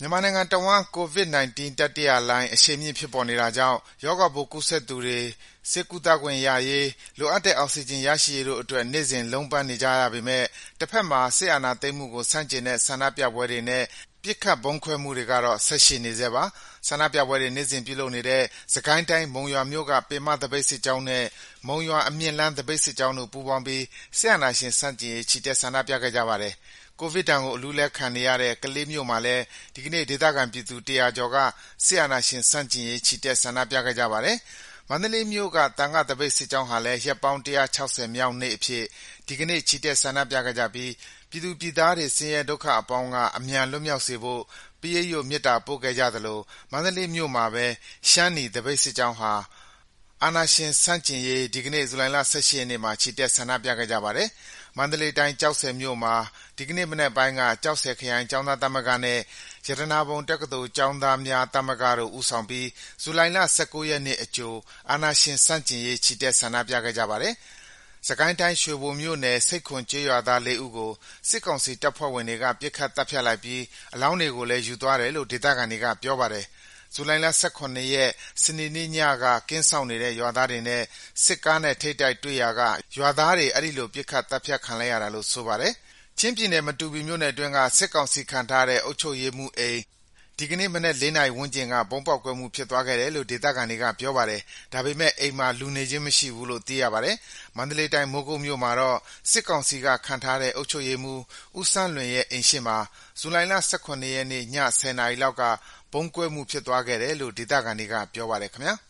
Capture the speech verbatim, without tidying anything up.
မြန်မာနိုင်ငံတဝန်း ကိုဗစ်-၁၉ တတိယလှိုင်း အရှိန်မြင့်ဖြစ်ပေါ်နေတာကြောင့် ရောဂါပိုးကူးစက်သူတွေ ဆေးကုသခွင့်ရရေး၊ လိုအပ်တဲ့ အောက်စီဂျင်ရရှိရေးတို့အတွက် နေ့စဉ်လုံးပန်းနေကြရပေမယ့် တဘက်မှာ စစ်အာဏာသိမ်းမှုကို ဆန့်ကျင်တဲ့ ဆန္ဒပြပွဲတွေနဲ့ ပစ်ခတ်ဗုံးခွဲမှုတွေကတော့ ဆက်ရှိနေဆဲပါ။ ဆန္ဒပြပွဲတွေ နေ့စဉ်ပြုလုပ်နေတဲ့ စစ်ကိုင်းတိုင်း မုံရွာမြို့က ပင်မသပိတ်စစ်ကြောင်းနဲ့ မုံရွာ-အမြင့်လမ်း သပိတ်စစ်ကြောင်းတို့ ပူးပေါင်းပြီး စစ်အာဏာရှင်ဆန့်ကျင်ရေး ချီတက်ဆန္ဒပြခဲ့ကြပါတယ်။ ကိုဗစ်ဒဏ်ကို အလူးအလဲခံနေရတဲ့ ကလေးမြို့မှာလည်း ဒီကနေ့ ဒေသခံပြည်သူ တရာကျော်က စစ်အာဏာရှင်ဆန့်ကျင်ရေး ချီတက်ဆန္ဒပြခဲ့ကြပါတယ်။ မန္တလေးမြို့က သံဃသပိတ်စစ်ကြောင်းဟာလည်း ရက်ပေါင်း ၁၆၀ မြောက်နေ့အဖြစ် ဒီကနေ့ ချီတက်ဆန္ဒပြခဲ့ကြပြီး ပြည်သူပြည်သားတွေ ဆင်းရဲဒုက္ခအပေါင်းက အမြန်လွတ်မြောက်စေဖို့ ပရိတ်ရွတ် မေတ္တာပို့ခဲ့ကြသလို မန္တလေးမြို့မှာပဲ ရှမ်းနီ သပိတ်စစ်ကြောင်းဟာ အာဏာရှင်ဆန့်ကျင်ရေး ဒီကနေ့ ဇူလိုင်လ ၁၈ ရက်နေ့မှာ ချီတက်ဆန္ဒပြခဲ့ကြပါတယ်။ မန္တလေးတိုင်း ကျောက်ဆည်မြို့မှာ ဒီကနေ့မနက်ပိုင်းက ကျောက်ဆည်ခရိုင်ကျောင်းသားသမဂ္ဂနဲ့ ရတနာပုံတက္ကသိုလ်ကျောင်းသားများသမဂ္ဂတို့ ဦးဆောင်ပြီး ဇူလိုင်လ ၁၉ ရက်နေ့အကြို အာဏာရှင်ဆန့်ကျင်ရေး ချီတက်ဆန္ဒပြခဲ့ကြပါတယ်။ စစ်ကိုင်းတိုင်း ရွှေဘိုမြို့နယ် ဆိပ်ခွန်ကျေးရွာသား လေးဦးကို စစ်ကောင်စီတပ်ဖွဲ့ဝင်တွေက ပစ်ခတ်သတ်ဖြတ်လိုက်ပြီး အလောင်းတွေကိုလည်း ယူသွားတယ်လို့ ဒေသခံတွေက ပြောပါတယ်။ ဇူလိုင်လ ၁၇ ရက် စနေနေ့ညက ကင်းစောင့်နေတဲ့ ရွာသားတွေနဲ့ စစ်ကားနဲ့ ထိပ်တိုက်တွေ့ရာက ရွာသားတွေ အဲဒီလို ပစ်ခတ်သတ်ဖြတ်ခံလိုက်ရတာလို့ ဆိုပါတယ်။ ချင်းပြည်နယ် မတူပီမြို့နယ်အတွင်းက စစ်ကောင်စီခန့်ထားတဲ့ အုပ်ချုပ်ရေးမှူးအိမ် ဒီကနေ့မနက် လေးနာရီဝန်းကျင်က ဗုံးပေါက်ကွဲမှုဖြစ်သွားခဲ့တယ်လို့ ဒေသခံတွေက ပြောပါတယ်။ ဒါပေမယ့် အိမ်မှာ လူနေခြင်းမရှိဘူးလို့ သိရပါတယ်။ မန္တလေးတိုင်း မိုးကုတ်မြို့မှာတော့ စစ်ကောင်စီက ခန့်ထားတဲ့ အုပ်ချုပ်ရေးမှူး ဦးစန်းလွင်ရဲ့ အိမ်ရှေ့မှာ ဇူလိုင်လ ၁၇ ရက်နေ့ ည ၁၀ နာရီလောက်က ဗုံးကွဲမှုဖြစ်သွားခဲ့တယ်လို့ ဒေသခံတွေက ပြောပါတယ်ခင်ဗျာ။